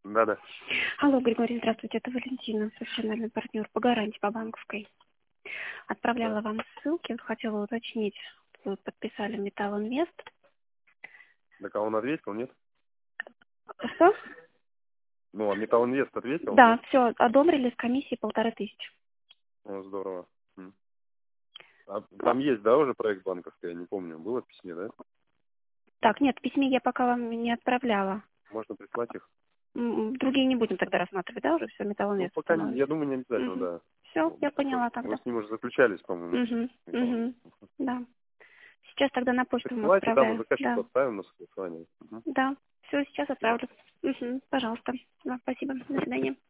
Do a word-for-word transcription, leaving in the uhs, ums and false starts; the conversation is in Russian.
Да-да. Алло, Григорий, здравствуйте, это Валентина, профессиональный партнер по гарантии по банковской. Отправляла Да. вам ссылки, вот хотела уточнить, вы подписали Металл Инвест. Так а он ответил, нет? Что? Ну, а Металл Инвест ответил? Да, все, одобрили с комиссией полторы тысячи. О, здорово. М. А там есть, да, уже проект банковский, я не помню. Было в письме, да? Так, нет, в письме я пока вам не отправляла. Можно прислать их? М, Другие не будем тогда рассматривать, да, уже все, Металл Ну, Инвест пока, не- я становится. думаю, не обязательно, да. Все, Ну, я просто поняла мы тогда. с ним уже заключались, по-моему. Угу, Металл угу, Инвест. да. Сейчас тогда на почту вам Присылайте, да, мы отправляю. заказчику Да, отправим на согласование. Угу. да. Все, сейчас Спасибо. отправлю. Угу, пожалуйста. Да, спасибо. До свидания.